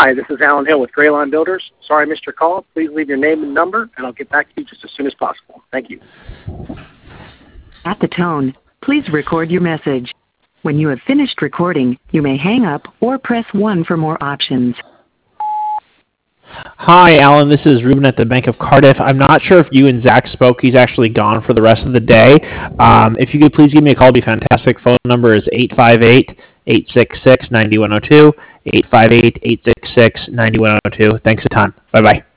Hi, this is Alan Hill with Greylon Builders. Sorry I missed your call. Please leave your name and number, and I'll get back to you just as soon as possible. Thank you. At the tone, please record your message. When you have finished recording, you may hang up or press 1 for more options. Hi, Alan. This is Ruben at the Bank of Cardiff. I'm not sure if you and Zach spoke. He's actually gone for the rest of the day. If you could please give me a call, it'd be fantastic. Phone number is 858-866-9102, 858-866-9102. Thanks a ton. Bye-bye.